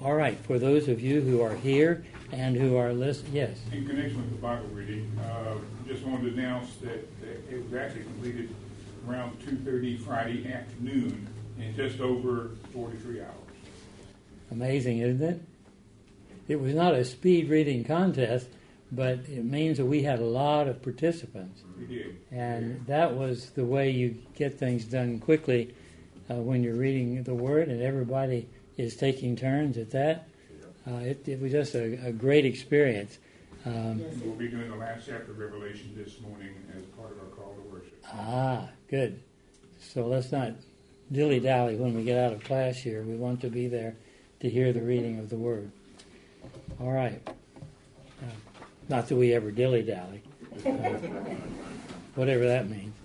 All right, for those of you who are here and who are listening, yes. In connection with the Bible reading, just wanted to announce that it was actually completed around 2:30 Friday afternoon in just over 43 hours. Amazing, isn't it? It was not a speed reading contest, but it means that we had a lot of participants. We did. And that was the way you get things done quickly when you're reading the Word and everybody is taking turns at that. It was just a great experience. We'll be doing the last chapter of Revelation this morning as part of our call to worship. Ah, good. So let's not dilly-dally when we get out of class here. We want to be there to hear the reading of the Word. All right. Not that we ever dilly-dally. Whatever that means.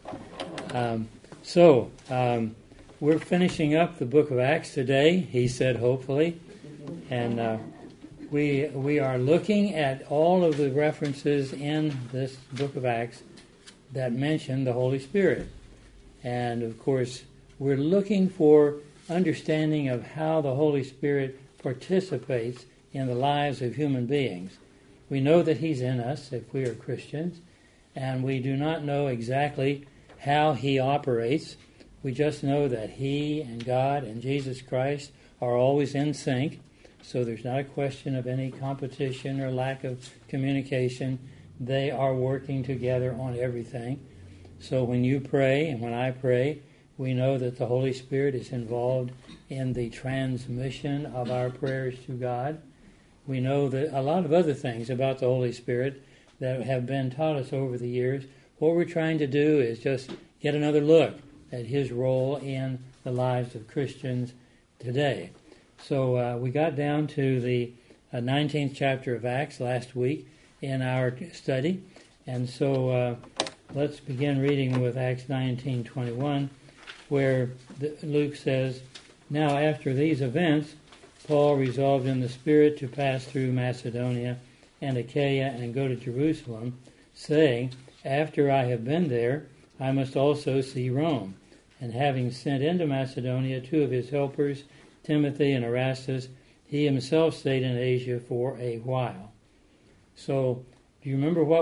We're finishing up the book of Acts today, he said, hopefully. And we are looking at all of the references in this book of Acts that mention the Holy Spirit. And, of course, we're looking for understanding of how the Holy Spirit participates in the lives of human beings. We know that he's in us if we are Christians, and we do not know exactly how he operates. We just know that he and God and Jesus Christ are always in sync, so there's not a question of any competition or lack of communication. They are working together on everything. So when you pray and when I pray, we know that the Holy Spirit is involved in the transmission of our prayers to God. We know that a lot of other things about the Holy Spirit that have been taught us over the years. What we're trying to do is just get another look at his role in the lives of Christians today. So we got down to the 19th chapter of Acts last week in our study. And so let's begin reading with Acts 19:21, where Luke says, "Now after these events, Paul resolved in the Spirit to pass through Macedonia and Achaia and go to Jerusalem, saying, After I have been there, I must also see Rome. And having sent into Macedonia 2 of his helpers, Timothy and Erastus, he himself stayed in Asia for a while." So, do you remember what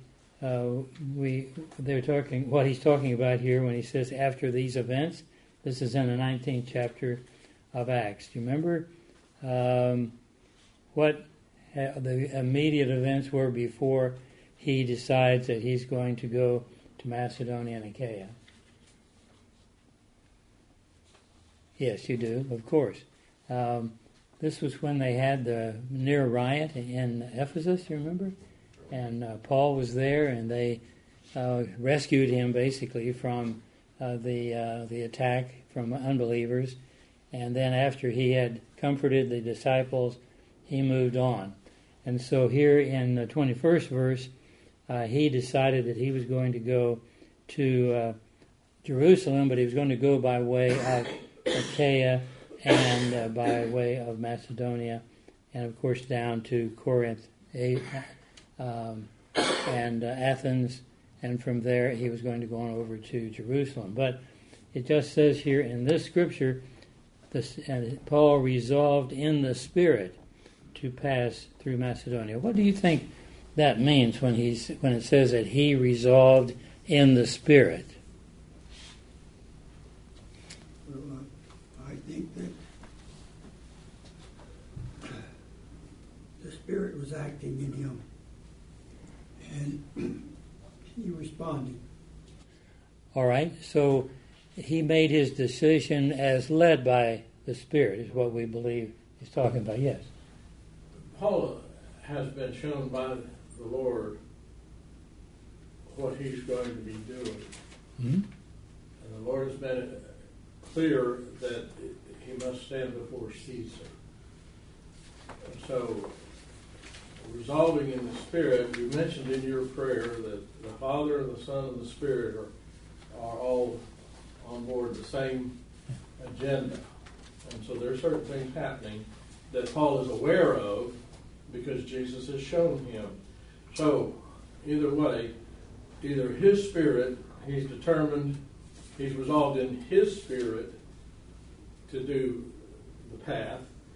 what he's talking about here when he says after these events? This is in the 19th chapter of Acts. Do you remember what the immediate events were before he decides that he's going to go to Macedonia and Achaia? Yes, you do, of course. This was when they had the near riot in Ephesus, you remember? And Paul was there, and they rescued him basically from the attack from unbelievers. And then after he had comforted the disciples, he moved on. And so here in the 21st verse, he decided that he was going to go to Jerusalem, but he was going to go by way of Achaia and by way of Macedonia, and of course down to Corinth and Athens, and from there he was going to go on over to Jerusalem. But it just says here in this scripture, Paul resolved in the Spirit to pass through Macedonia. What do you think that means when it says that he resolved in the Spirit? Well, I think that the Spirit was acting in him, and he responded. All right, so he made his decision as led by the Spirit, is what we believe he's talking about. Yes. Paul has been shown by the Lord what he's going to be doing. Mm-hmm. And the Lord has made it clear that he must stand before Caesar. And so, resolving in the Spirit, you mentioned in your prayer that the Father and the Son and the Spirit are all on board the same agenda. And so there are certain things happening that Paul is aware of because Jesus has shown him. So, either way, either his spirit, he's determined, he's resolved in his spirit to do the path,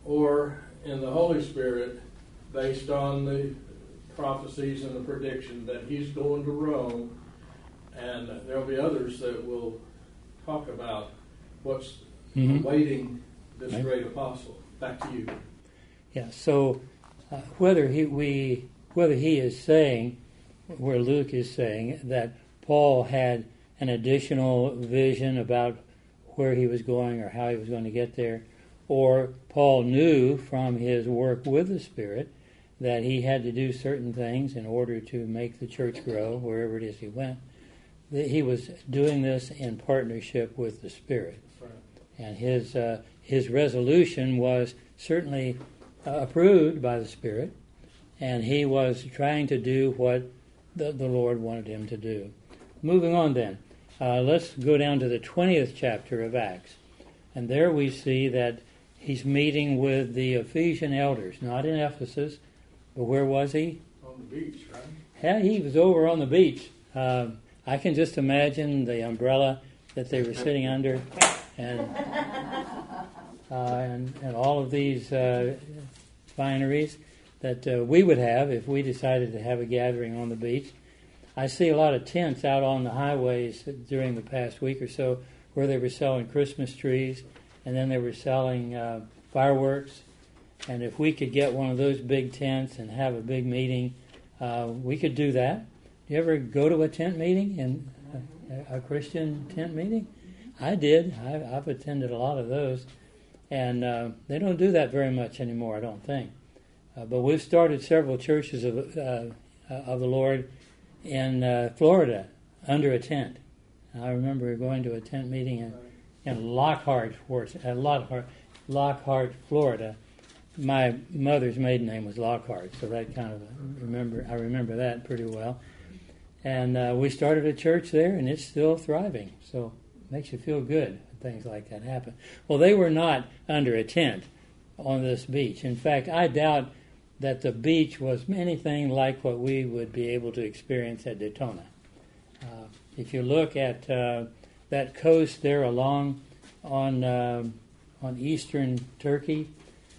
or in the Holy Spirit based on the prophecies and the prediction that he's going to Rome, and there'll be others that will talk about what's awaiting this great apostle. Back to you. Yeah. So whether he is saying, where Luke is saying that Paul had an additional vision about where he was going or how he was going to get there, or Paul knew from his work with the Spirit that he had to do certain things in order to make the church grow wherever it is he went, that he was doing this in partnership with the Spirit. Right. And his resolution was certainly approved by the Spirit, and he was trying to do what the Lord wanted him to do. Moving on then, let's go down to the 20th chapter of Acts. And there we see that he's meeting with the Ephesian elders, not in Ephesus, but where was he? On the beach, right? Yeah, he was over on the beach. I can just imagine the umbrella that they were sitting under, and all of these fineries that we would have if we decided to have a gathering on the beach. I see a lot of tents out on the highways during the past week or so where they were selling Christmas trees, and then they were selling fireworks. And if we could get one of those big tents and have a big meeting, we could do that. Do you ever go to a tent meeting, and a Christian tent meeting? I did. I've attended a lot of those. And they don't do that very much anymore, I don't think. But we've started several churches of the Lord in Florida under a tent. I remember going to a tent meeting in Lockhart, Florida. My mother's maiden name was Lockhart, so that kind of I remember that pretty well. And we started a church there, and it's still thriving. So it makes you feel good when things like that happen. Well, they were not under a tent on this beach. In fact, I doubt that the beach was anything like what we would be able to experience at Daytona. If you look at that coast there along on eastern Turkey,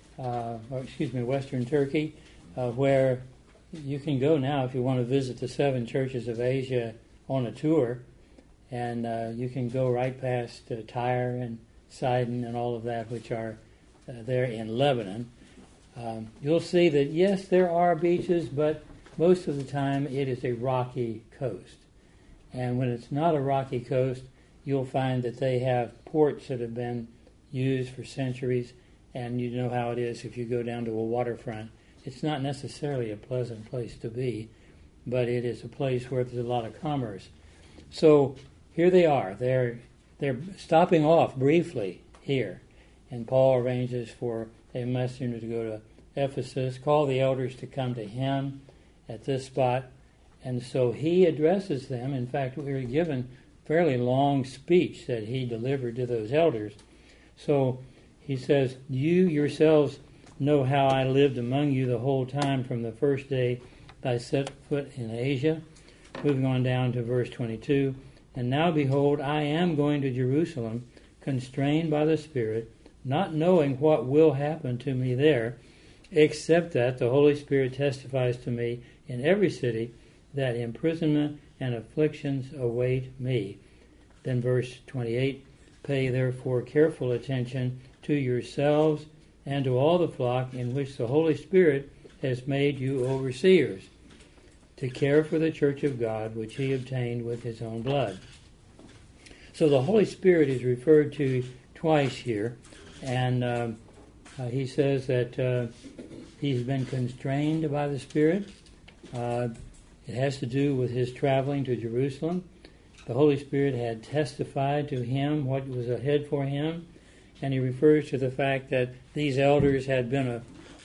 western Turkey, where you can go now if you want to visit the 7 churches of Asia on a tour, and you can go right past Tyre and Sidon and all of that, which are there in Lebanon. You'll see that, yes, there are beaches, but most of the time it is a rocky coast. And when it's not a rocky coast, you'll find that they have ports that have been used for centuries, and you know how it is if you go down to a waterfront. It's not necessarily a pleasant place to be, but it is a place where there's a lot of commerce. So here they are. They're stopping off briefly here, and Paul arranges for a messenger to go to Ephesus, call the elders to come to him at this spot, and so he addresses them. In fact, we were given a fairly long speech that he delivered to those elders. So he says, "You yourselves know how I lived among you the whole time from the first day I set foot in Asia." Moving on down to verse 22, "And now behold, I am going to Jerusalem, constrained by the Spirit, not knowing what will happen to me there, except that the Holy Spirit testifies to me in every city that imprisonment and afflictions await me." Then verse 28, "Pay therefore careful attention to yourselves and to all the flock in which the Holy Spirit has made you overseers, to care for the church of God, which he obtained with his own blood." So the Holy Spirit is referred to twice here, and he says that he's been constrained by the Spirit. It has to do with his traveling to Jerusalem. The Holy Spirit had testified to him what was ahead for him, and he refers to the fact that these elders had been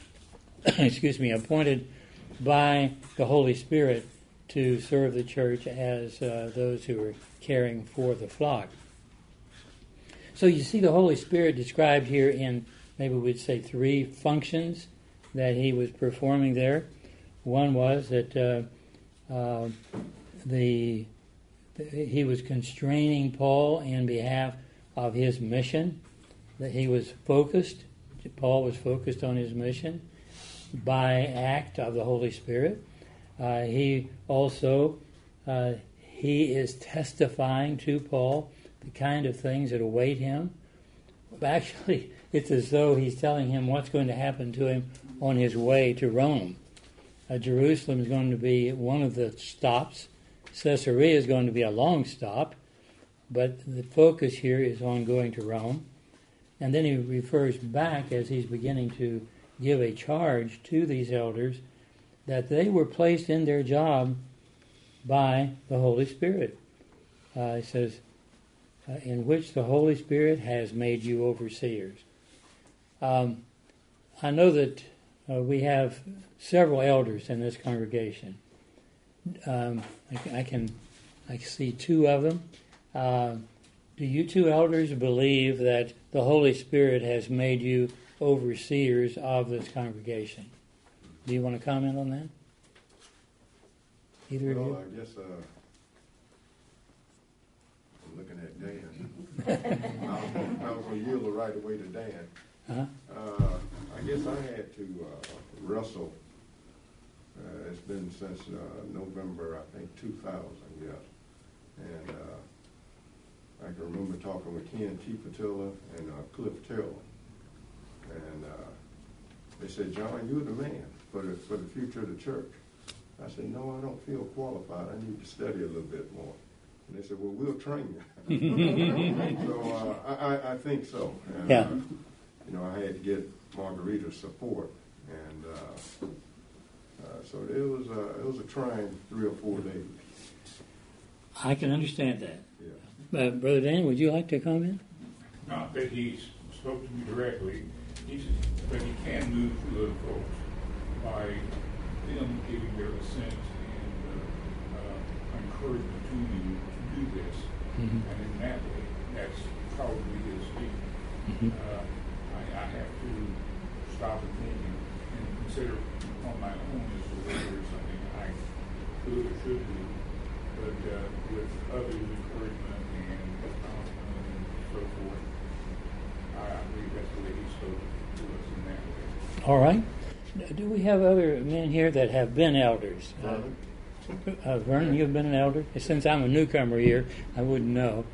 appointed by the Holy Spirit to serve the church as those who were caring for the flock. So you see the Holy Spirit described here in, maybe we'd say, 3 functions that he was performing there. One was that he was constraining Paul in behalf of his mission, that he was focused, Paul was focused on his mission by act of the Holy Spirit. He also he is testifying to Paul the kind of things that await him. Actually, it's as though he's telling him what's going to happen to him on his way to Rome. Jerusalem is going to be one of the stops. Caesarea is going to be a long stop, but the focus here is on going to Rome. And then he refers back as he's beginning to give a charge to these elders that they were placed in their job by the Holy Spirit. He says, in which the Holy Spirit has made you overseers. I know that we have several elders in this congregation. I see two of them. Do you two elders believe that the Holy Spirit has made you overseers of this congregation? Do you want to comment on that? Either of you? Well, I guess I'm looking at Dan. I was going to yield the right away to Dan. Uh-huh. I guess I had to wrestle. It's been since November, I think, 2000, yes. And I can remember talking with Ken T. Patilla and Cliff Terrell. And they said, John, you're the man for the future of the church. I said, no, I don't feel qualified. I need to study a little bit more. And they said, well, we'll train you. So I think so. And, yeah. I had to get Margarita's support. And so it was a trying 3 or 4 days. I can understand that. Yeah. Brother Dan, would you like to comment? Not that he spoke to me directly, but he can move to other folks by them giving their assent and encouragement to you to do this. Mm-hmm. And in that way, that's probably his speaking. Mm-hmm. I have to stop and think and consider on my own as to whether there's something I could or should do. But with others' encouragement and acknowledgement and so forth, I believe that's the way he spoke to us in that way. All right. Do we have other men here that have been elders? Vernon, you've been an elder? Since I'm a newcomer here, I wouldn't know.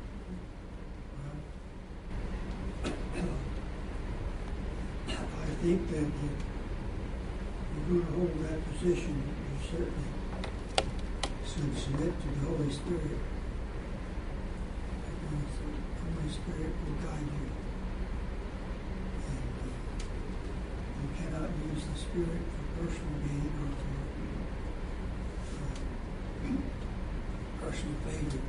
I think that if you're going to hold that position, you certainly should submit to the Holy Spirit. Because the Holy Spirit will guide you. And you cannot use the Spirit for personal gain or for personal favor.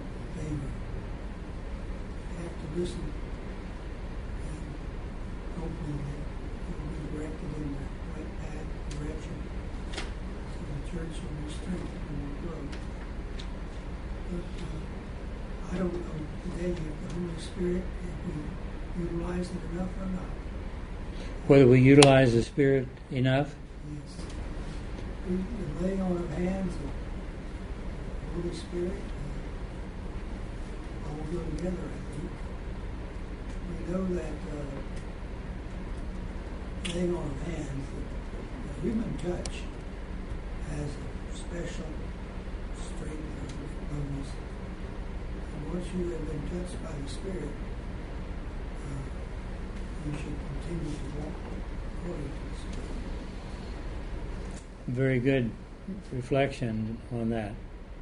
You have to listen, and hopefully you'll be directed in the right path, direction, so the church will be strengthened and will grow. But I don't know today if the Holy Spirit, if we utilize it enough or not. Whether we utilize the Spirit enough? Yes. The laying on of hands of the Holy Spirit all go together, I think. We know that laying on of hands, the human touch has a special strength or bonus. And once you have been touched by the Spirit, you should continue to walk according to the Spirit. Very good reflection on that.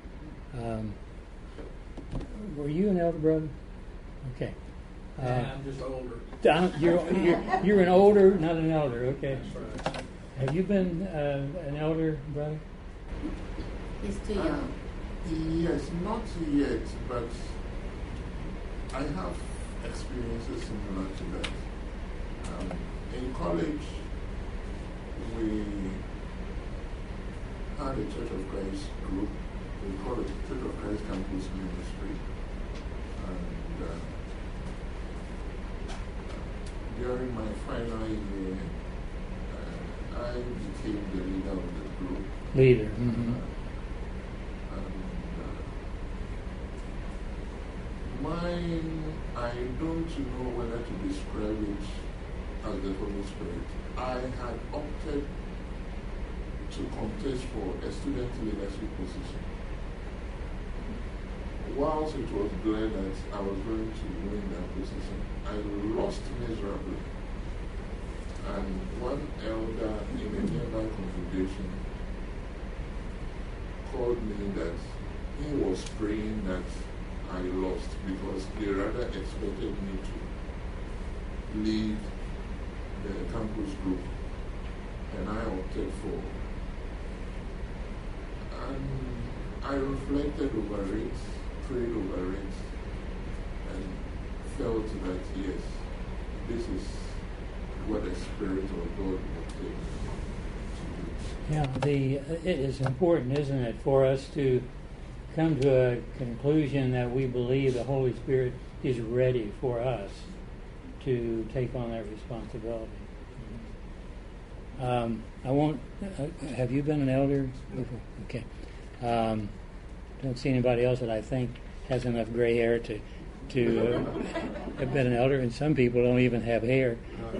Were you an elder, brother? Okay. I'm just older. You're an older, not an elder. Okay. That's right. Have you been an elder, brother? He's too young. Yes, not yet, but I have experiences similar to that. In college, we had a Church of Christ group. We called it Church of Christ Campus Ministry. And during my final year, I became the leader of the group. Leader. Mm-hmm. Mine, I don't know whether to describe it as the Holy Holy Spirit, I had opted to contest for a student leadership position. Whilst it was clear that I was going to win that position, I lost miserably. And one elder in a nearby congregation called me that he was praying that I lost because he rather expected me to lead the campus group, and I opted for. And I reflected over it, prayed over it, and felt that yes, this is what the Spirit of God will take to do. Yeah, it is important, isn't it, for us to come to a conclusion that we believe the Holy Spirit is ready for us to take on that responsibility. I won't. Have you been an elder before? Okay. Don't see anybody else that I think has enough gray hair to have been an elder, and some people don't even have hair.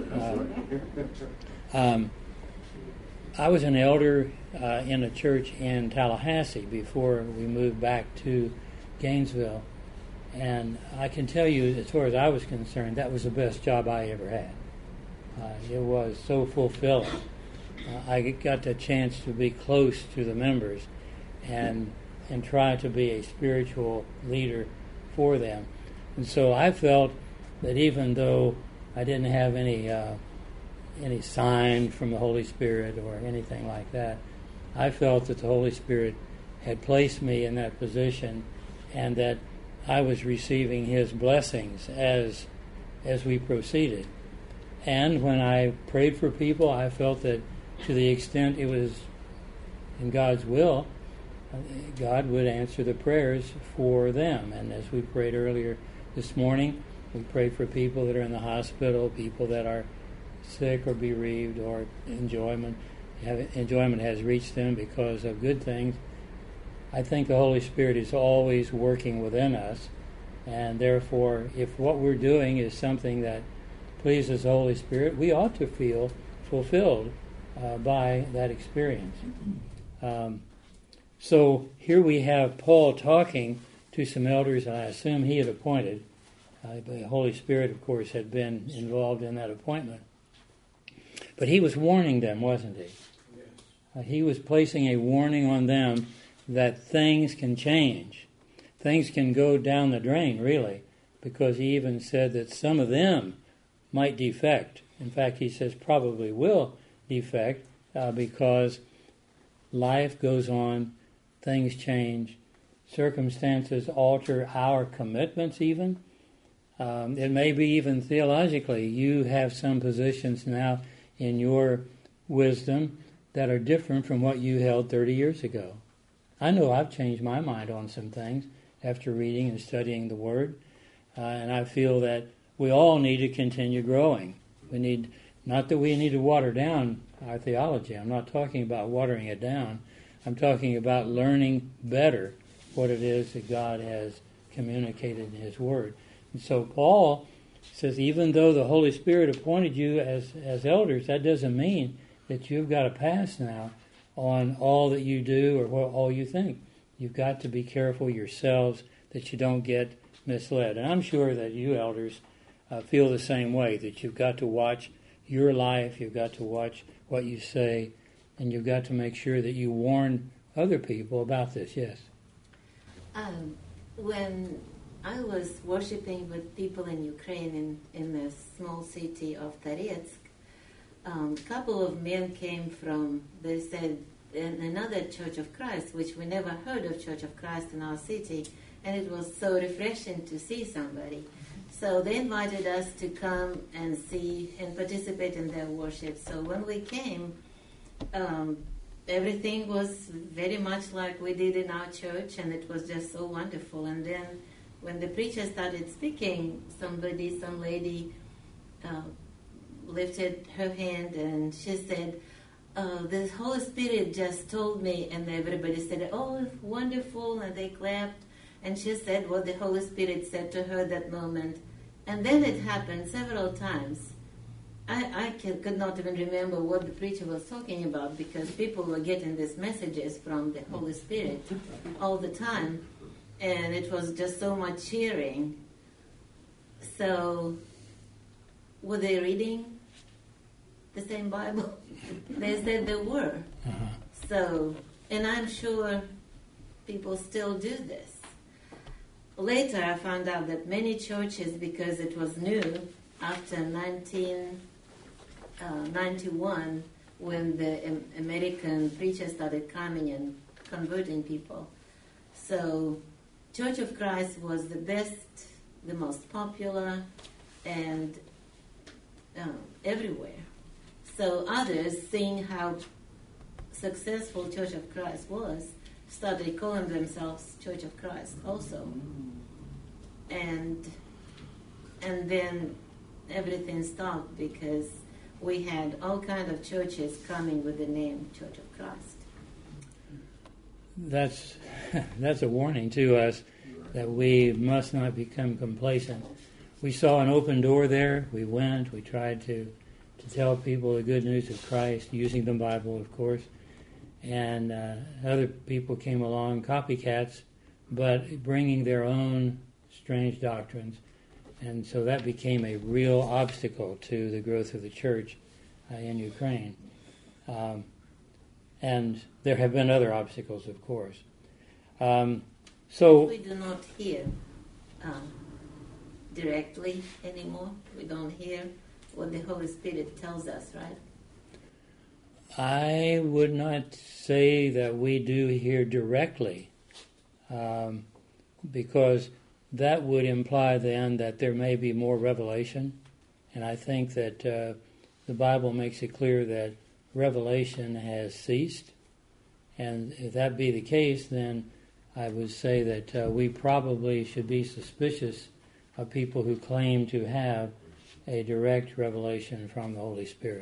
I was an elder in a church in Tallahassee before we moved back to Gainesville, and I can tell you, as far as I was concerned, that was the best job I ever had. It was so fulfilling. I got the chance to be close to the members and try to be a spiritual leader for them. And so I felt that even though I didn't have any sign from the Holy Spirit or anything like that, I felt that the Holy Spirit had placed me in that position and that I was receiving His blessings as we proceeded. And when I prayed for people, I felt that to the extent it was in God's will, God would answer the prayers for them. And as we prayed earlier this morning, we prayed for people that are in the hospital, people that are sick or bereaved, or enjoyment has reached them because of good things. I think the Holy Spirit is always working within us, and therefore, if what we're doing is something that pleases the Holy Spirit, we ought to feel fulfilled by that experience. So here we have Paul talking to some elders, and I assume he had appointed. The Holy Spirit, of course, had been involved in that appointment. But he was warning them, wasn't he? Yes. He was placing a warning on them that things can change. Things can go down the drain, really, because he even said that some of them might defect. In fact, he says probably will defect because life goes on, things change, circumstances alter our commitments even. It may be even theologically. You have some positions now in your wisdom that are different from what you held 30 years ago. I know I've changed my mind on some things after reading and studying the Word, and I feel that we all need to continue growing. Not that we need to water down our theology. I'm not talking about watering it down. I'm talking about learning better what it is that God has communicated in His Word. And so Paul says, even though the Holy Spirit appointed you as elders, that doesn't mean that you've got to pass now on all that you do or all you think. You've got to be careful yourselves that you don't get misled. And I'm sure that you elders feel the same way, that you've got to watch your life, you've got to watch what you say, and you've got to make sure that you warn other people about this. Yes? When I was worshiping with people in Ukraine in the small city of Toretsk, a couple of men came from, they said, in another Church of Christ, which we never heard of Church of Christ in our city, and it was so refreshing to see somebody. So they invited us to come and see and participate in their worship. So when we came, everything was very much like we did in our church, and it was just so wonderful. And then when the preacher started speaking, some lady lifted her hand and she said, the Holy Spirit just told me, and everybody said, oh, wonderful, and they clapped. And she said what the Holy Spirit said to her that moment. And then it happened several times. could not even remember what the preacher was talking about because people were getting these messages from the Holy Spirit all the time, and it was just so much cheering. So, were they reading the same Bible? They said they were. Uh-huh. So, and I'm sure people still do this. Later, I found out that many churches, because it was new after 1991, when the American preachers started coming and converting people. So, Church of Christ was the best, the most popular, and everywhere. So others, seeing how successful Church of Christ was, started calling themselves Church of Christ also. And then everything stopped because we had all kinds of churches coming with the name Church of Christ. That's a warning to us that we must not become complacent. We saw an open door there. We went. We tried to tell people the good news of Christ, using the Bible, of course. And other people came along, copycats, but bringing their own strange doctrines. And so that became a real obstacle to the growth of the church in Ukraine. And there have been other obstacles, of course. So we do not hear directly anymore. We don't hear what the Holy Spirit tells us, right? I would not say that we do hear directly, because that would imply then that there may be more revelation. And I think that the Bible makes it clear that revelation has ceased. And if that be the case, then I would say that we probably should be suspicious of people who claim to have a direct revelation from the Holy Spirit.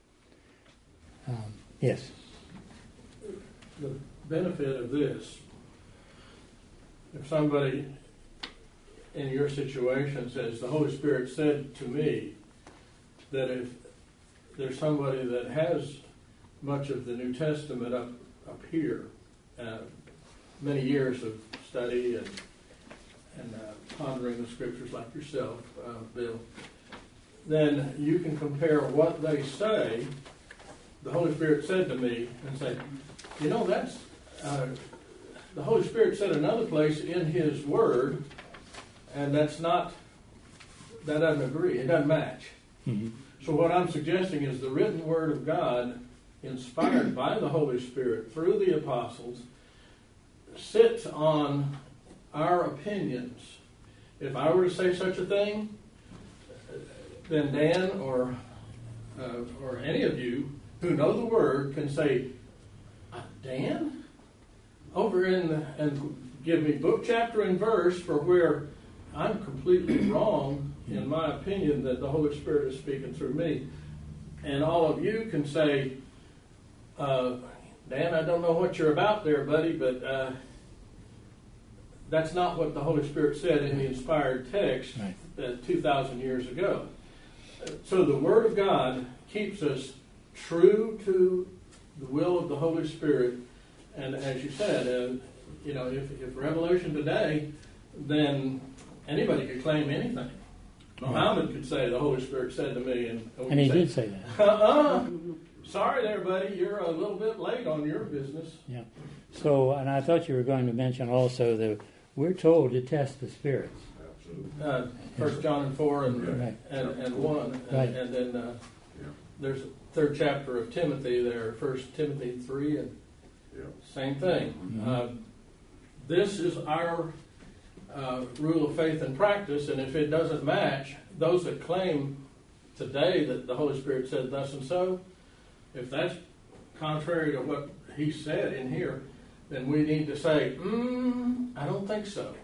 Yes? The benefit of this, if somebody in your situation says, the Holy Spirit said to me that if there's somebody that has much of the New Testament up here, many years of study and pondering the Scriptures like yourself, Bill, then you can compare what they say, the Holy Spirit said to me, and say, you know, that's, the Holy Spirit said another place in His Word, and that doesn't agree, it doesn't match. Mm-hmm. So what I'm suggesting is the written Word of God, inspired by the Holy Spirit through the apostles, sits on our opinions. If I were to say such a thing, then Dan or any of you who know the Word can say, Dan, over in and give me book, chapter, and verse for where I'm completely wrong in my opinion that the Holy Spirit is speaking through me. And all of you can say, Dan, I don't know what you're about there, buddy, but that's not what the Holy Spirit said in the inspired text 2,000 years ago. So the Word of God keeps us true to the will of the Holy Spirit. And as you said, if revelation today, then anybody could claim anything. Muhammad could say, the Holy Spirit said to me. And he did say that. Sorry there, buddy, you're a little bit late on your business. Yeah. So, and I thought you were going to mention also that we're told to test the spirits. Absolutely. 1 John 4 and 1. Right. And then there's a third chapter of Timothy there, 1 Timothy 3, and same thing. Mm-hmm. This is our rule of faith and practice, and if it doesn't match, those that claim today that the Holy Spirit said thus and so, if that's contrary to what he said in here, then we need to say, I don't think so.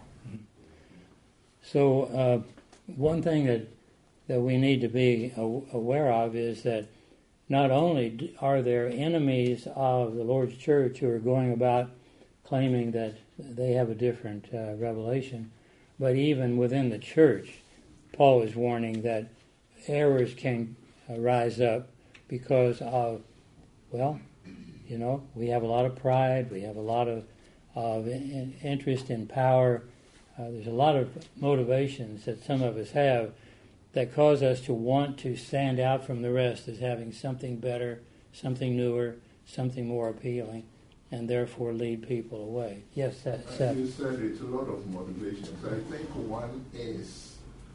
So one thing that we need to be aware of is that not only are there enemies of the Lord's church who are going about claiming that they have a different revelation, but even within the church, Paul is warning that errors can rise up because of, well, we have a lot of pride, we have a lot of interest in power. There's a lot of motivations that some of us have that cause us to want to stand out from the rest as having something better, something newer, something more appealing, and therefore lead people away. Yes, Seth. You said it's a lot of motivations. I think one is,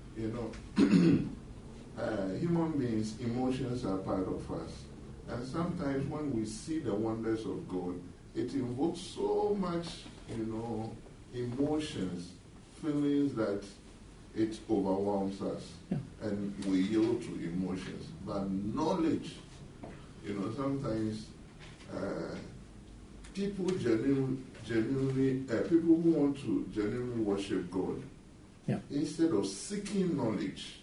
human beings, emotions are part of us. And sometimes when we see the wonders of God, it invokes so much, emotions, feelings that it overwhelms us. Yeah. And we yield to emotions. But knowledge, sometimes people genuinely, people who want to genuinely worship God, yeah, instead of seeking knowledge,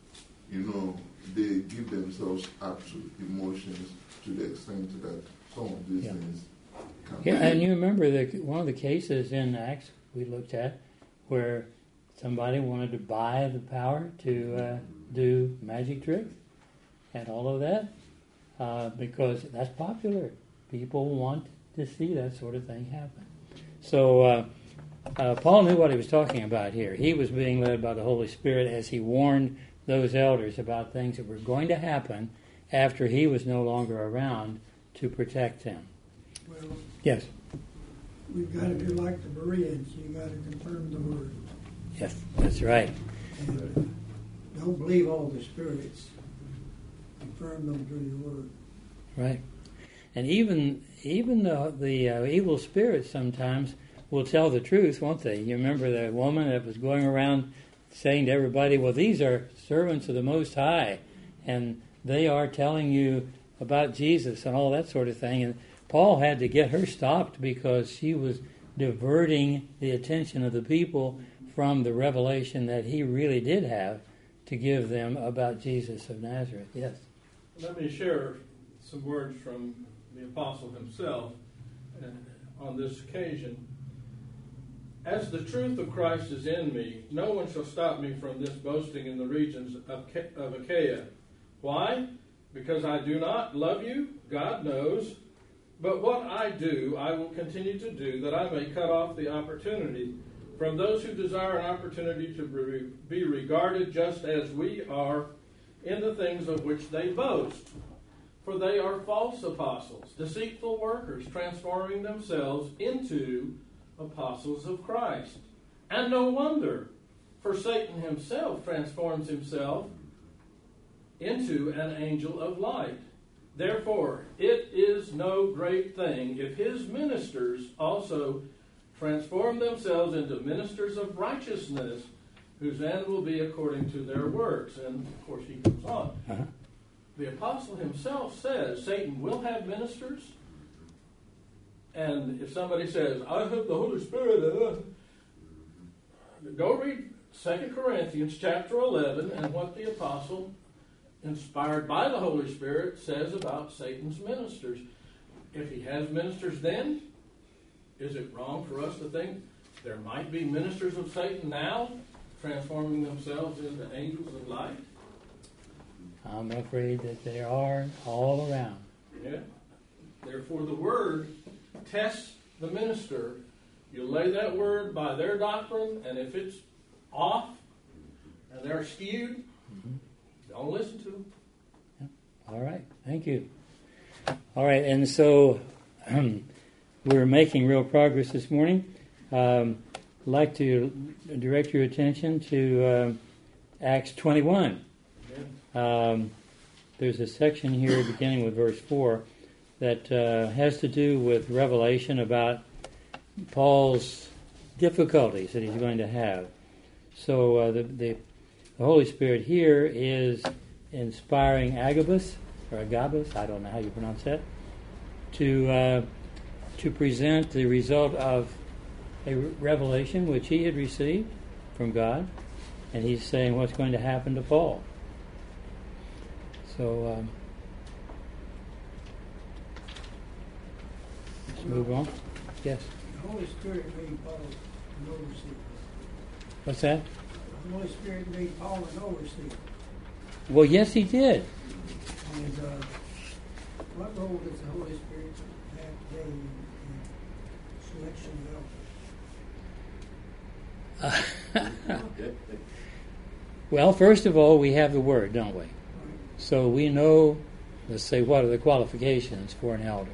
they give themselves up to emotions to the extent that some of these things come. Yeah, and you remember one of the cases in Acts we looked at where somebody wanted to buy the power to do magic tricks and all of that because that's popular. People want to see that sort of thing happen. So Paul knew what he was talking about here. He was being led by the Holy Spirit as he warned those elders about things that were going to happen after he was no longer around to protect them. Well, yes? We've got to do like the Bereans. You've got to confirm the word. Yes, that's right. And don't believe all the spirits. Confirm them through your word. Right. And even the evil spirits sometimes will tell the truth, won't they? You remember that woman that was going around saying to everybody, well, these are servants of the Most High, and they are telling you about Jesus and all that sort of thing. And Paul had to get her stopped because she was diverting the attention of the people from the revelation that he really did have to give them about Jesus of Nazareth. Yes? Let me share some words from the apostle himself on this occasion. As the truth of Christ is in me, no one shall stop me from this boasting in the regions of Achaia. Why? Because I do not love you, God knows, but what I do, I will continue to do, that I may cut off the opportunity from those who desire an opportunity to be regarded just as we are in the things of which they boast. For they are false apostles, deceitful workers, transforming themselves into apostles of Christ. And no wonder, for Satan himself transforms himself into an angel of light. Therefore, it is no great thing if his ministers also transform themselves into ministers of righteousness, whose end will be according to their works. And, of course, he goes on. The apostle himself says Satan will have ministers. And if somebody says, I have the Holy Spirit, go read 2 Corinthians chapter 11 and what the apostle, inspired by the Holy Spirit, says about Satan's ministers. If he has ministers then, is it wrong for us to think there might be ministers of Satan now, transforming themselves into angels of light? I'm afraid that they are all around. Yeah. Therefore, the Word tests the minister. You lay that Word by their doctrine, and if it's off and they're skewed, don't listen to them. Yeah. All right. Thank you. All right. And so we're making real progress this morning. I'd like to direct your attention to Acts 21. There's a section here beginning with verse 4 that has to do with revelation about Paul's difficulties that he's going to have. So the Holy Spirit here is inspiring Agabus, I don't know how you pronounce that, to present the result of a revelation which he had received from God, and he's saying what's going to happen to Paul. So let's move on. Yes. The Holy Spirit made Paul an overseer. What's that? The Holy Spirit made Paul an overseer. Well, yes, he did. And what role does the Holy Spirit have today in selection of elders? Well, first of all, we have the Word, don't we? So we know, let's say, what are the qualifications for an elder.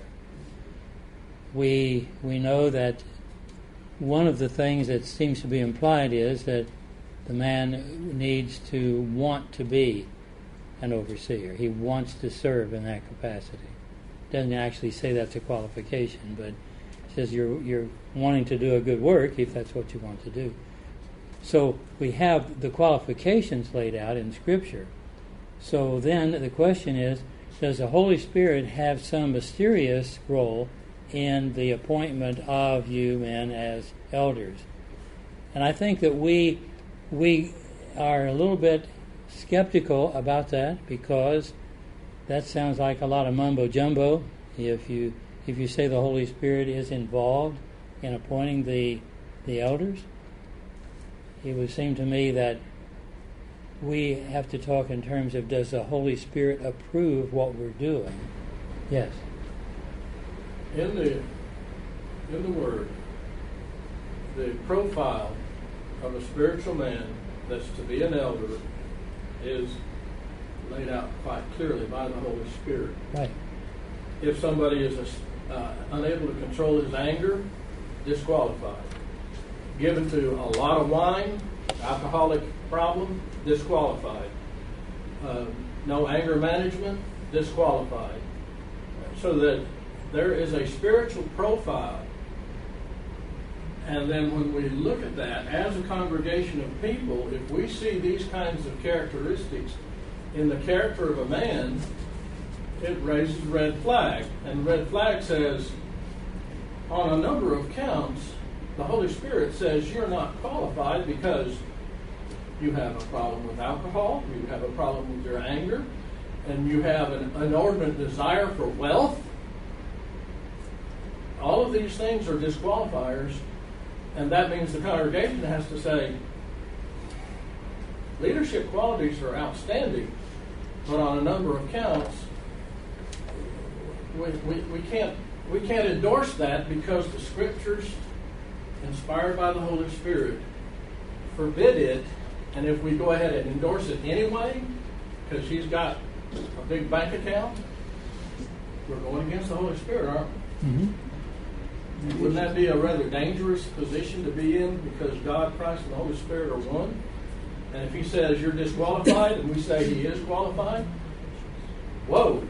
We know that one of the things that seems to be implied is that the man needs to want to be an overseer. He wants to serve in that capacity. Doesn't actually say that's a qualification, but it says you're wanting to do a good work if that's what you want to do. So we have the qualifications laid out in Scripture. So then the question is, does the Holy Spirit have some mysterious role in the appointment of you men as elders? And I think that we are a little bit skeptical about that, because that sounds like a lot of mumbo jumbo. If you say the Holy Spirit is involved in appointing the elders, it would seem to me that we have to talk in terms of, does the Holy Spirit approve what we're doing? Yes. In the Word, the profile of a spiritual man that's to be an elder is laid out quite clearly by the Holy Spirit. Right. If somebody is unable to control his anger, disqualified. Given to a lot of wine, alcoholic problem, disqualified. No anger management, disqualified. So that there is a spiritual profile. And then when we look at that as a congregation of people, if we see these kinds of characteristics in the character of a man, it raises red flag. And red flag says, on a number of counts, the Holy Spirit says you're not qualified because you have a problem with alcohol, you have a problem with your anger, and you have an inordinate desire for wealth. All of these things are disqualifiers, and that means the congregation has to say, leadership qualities are outstanding, but on a number of counts, we can't endorse that because the Scriptures, inspired by the Holy Spirit, forbid it. And if we go ahead and endorse it anyway, because he's got a big bank account, we're going against the Holy Spirit, aren't we? Mm-hmm. Wouldn't that be a rather dangerous position to be in, because God, Christ, and the Holy Spirit are one? And if he says you're disqualified and we say he is qualified, whoa.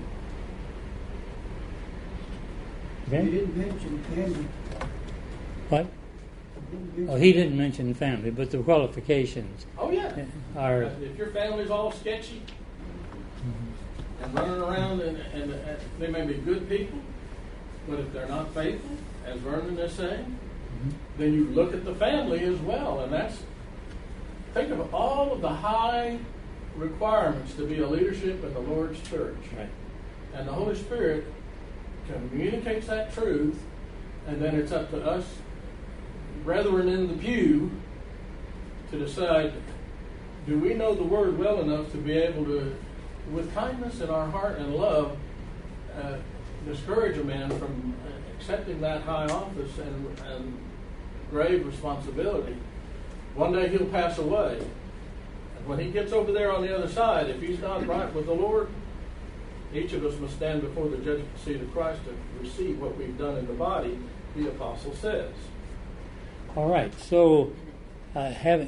Okay. You didn't mention family. What? Oh, he didn't mention family, but the qualifications Oh, yeah. are... If your family's all sketchy and running around and they may be good people, but if they're not faithful, as Vernon is saying, then you look at the family as well. And think of all of the high requirements to be a leadership in the Lord's church. Right. And the Holy Spirit communicates that truth, and then it's up to us, brethren in the pew, to decide, do we know the Word well enough to be able to, with kindness in our heart and love, discourage a man from accepting that high office and grave responsibility. One day he'll pass away. And when he gets over there on the other side, if he's not right with the Lord, each of us must stand before the judgment seat of Christ to receive what we've done in the body, the apostle says. All right, so yes. You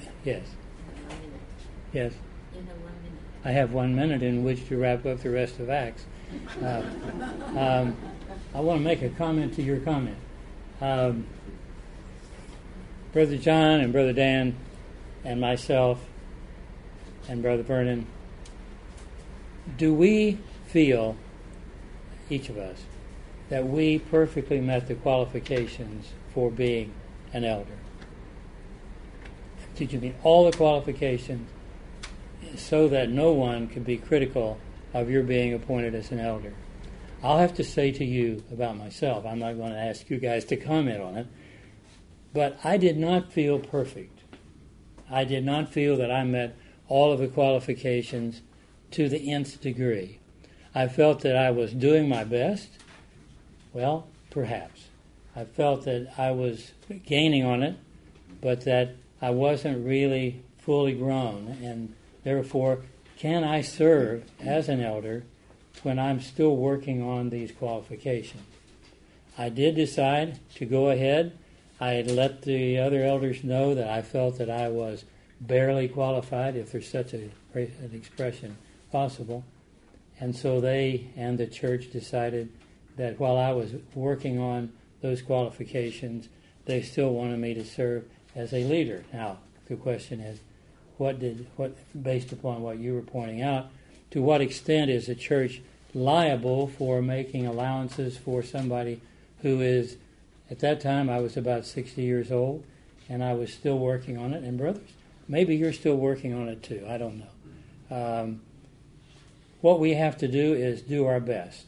Yes. have 1 minute. I have 1 minute in which to wrap up the rest of Acts. I want to make a comment to your comment. Brother John and Brother Dan and myself and Brother Vernon, do we feel, each of us, that we perfectly met the qualifications for being an elder? Did you meet all the qualifications so that no one could be critical of your being appointed as an elder? I'll have to say to you about myself, I'm not going to ask you guys to comment on it, but I did not feel perfect. I did not feel that I met all of the qualifications to the nth degree. I felt that I was doing my best. Well, perhaps. I felt that I was gaining on it, but that I wasn't really fully grown, and therefore, can I serve as an elder when I'm still working on these qualifications? I did decide to go ahead. I had let the other elders know that I felt that I was barely qualified, if there's such an expression possible. And so they and the church decided that while I was working on those qualifications, they still wanted me to serve as a leader. Now, the question is, based upon what you were pointing out, to what extent is the church liable for making allowances for somebody who is, at that time I was about 60 years old, and I was still working on it. And brothers, maybe you're still working on it too, I don't know. What we have to do is do our best,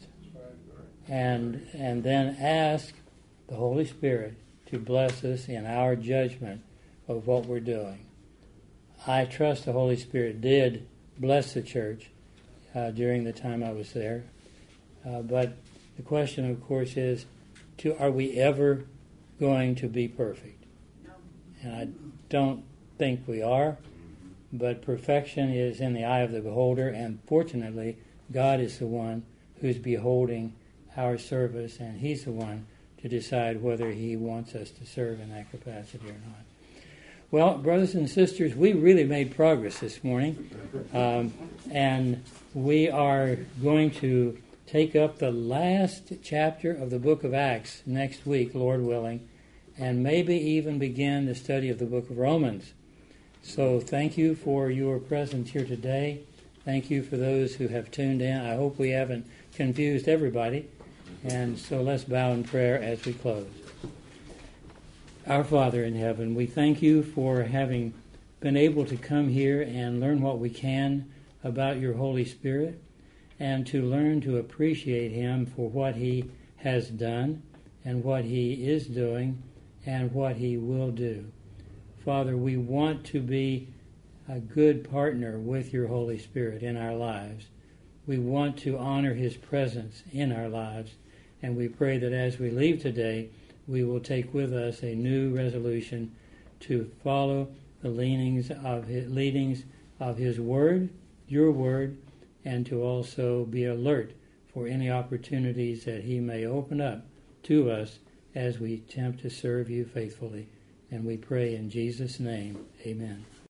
and then ask the Holy Spirit to bless us in our judgment of what we're doing. I trust the Holy Spirit did bless the church during the time I was there. But the question, of course, is, are we ever going to be perfect? And I don't think we are, but perfection is in the eye of the beholder, and fortunately, God is the one who's beholding our service, and He's the one to decide whether He wants us to serve in that capacity or not. Well, brothers and sisters, we really made progress this morning, and we are going to take up the last chapter of the book of Acts next week, Lord willing, and maybe even begin the study of the book of Romans. So thank you for your presence here today. Thank you for those who have tuned in. I hope we haven't confused everybody. And so let's bow in prayer as we close. Our Father in heaven, we thank you for having been able to come here and learn what we can about your Holy Spirit, and to learn to appreciate Him for what He has done and what He is doing and what He will do. Father, we want to be a good partner with your Holy Spirit in our lives. We want to honor His presence in our lives, and we pray that as we leave today, we will take with us a new resolution to follow the leadings of His Word, your Word, and to also be alert for any opportunities that He may open up to us as we attempt to serve you faithfully. And we pray in Jesus' name, amen.